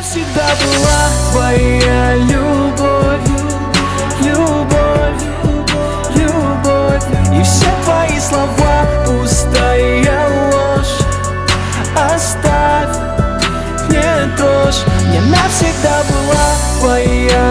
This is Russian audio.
навсегда была твоя любовь, любовь, любовь. И все твои слова пустая ложь. Оставь, не трожь. Мне навсегда была твоя